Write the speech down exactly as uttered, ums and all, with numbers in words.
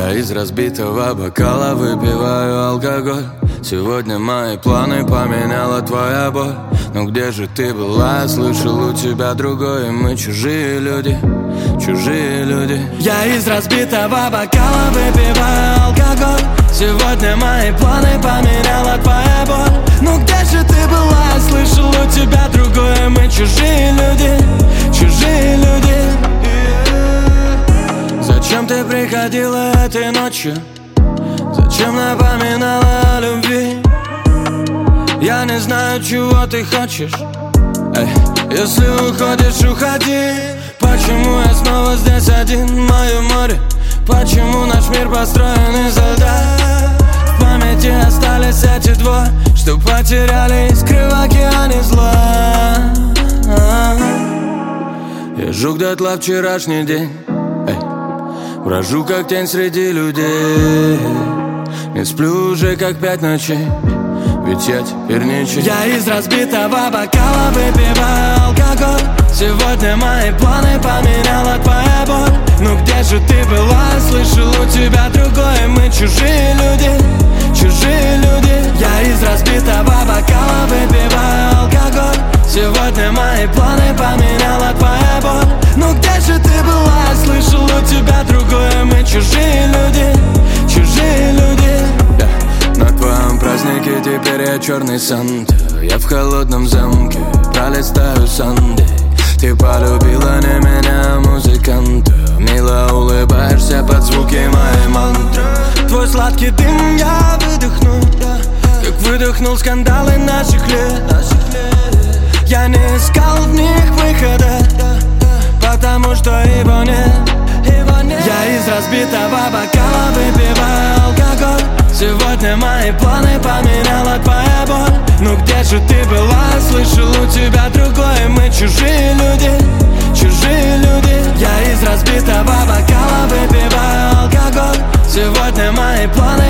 Я из разбитого бокала выпиваю алкоголь. Сегодня мои планы поменяла твоя боль. Но где же ты была? Я слышал, у тебя другой. И мы чужие люди, чужие люди. Я из разбитого бокала выпиваю алкоголь. Сегодня мои планы поменяла твоя боль. Ну где же ты была? Я слышал, у тебя другой. И мы чужие люди, чужие люди. Зачем ты приходила этой ночью? Зачем напоминала о любви? Я не знаю, чего ты хочешь. Эй, если уходишь, уходи. Почему я снова здесь один? Мое море. Почему наш мир построен из льда? В памяти остались эти двое, что потеряли искры в океане зла. Я жук дотла вчерашний день. Эй, брожу как тень среди людей. Не сплю уже как пять ночей, ведь я теперь ничего. Я из разбитого бокала выпиваю алкоголь. Сегодня мои планы поменяла твоя боль. Ну где же ты была? Слышал, у тебя другой. Мы чужие люди, чужие люди. Я из разбитого бокала выпиваю алкоголь. Сегодня мои планы поменяла твоя боль. Ну где же ты была? Слышал, у тебя другой. Мы чужие люди, чужие люди. Yeah. На твоем празднике теперь я черный Санта. Я в холодном замке пролистаю Сандей. Ты полюбила не меня, а музыканта. Мило улыбаешься под звуки моей мантры. Твой сладкий дым я выдохну, как выдохнул скандалы наших лет. Я не искал в них выхода, потому что его нет. Я из разбитого бокала выпиваю алкоголь. Сегодня мои планы поменяла твоя боль. Ну где же ты была? Слышал, у тебя другой. Мы чужие люди, чужие люди. Я из разбитого бокала выпиваю алкоголь. Сегодня мои планы